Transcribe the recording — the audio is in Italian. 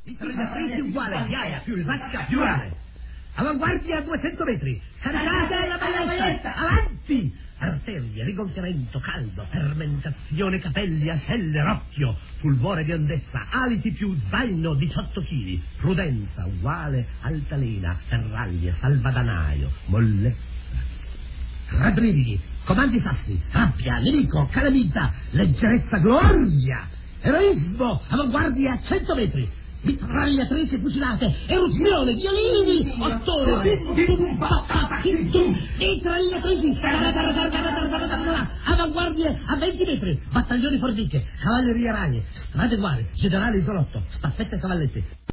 Mitragliatrice uguale, ghiaia, più risacca, più rame. Avanguardia a 200 metri. Caricate la balletta. Avanti! Arterie, rigonfiamento, caldo, fermentazione, capelli, ascelle, rocchio, fulvore di ondezza, aliti più zaino, 18 kg, prudenza uguale, altalena, ferraglie, salvadanaio, mollezza. Radrividi, comandi sassi, rabbia, nemico, calamita, leggerezza, gloria, eroismo, avanguardia a 100 metri. Mitragliatrici fucilate, eruzione, violini, ottone, mitragliatrici, avanguardie a 20 metri, battaglioni forniche, cavalleria raie, strade uguali, generale isolotto, staffette e cavalletti.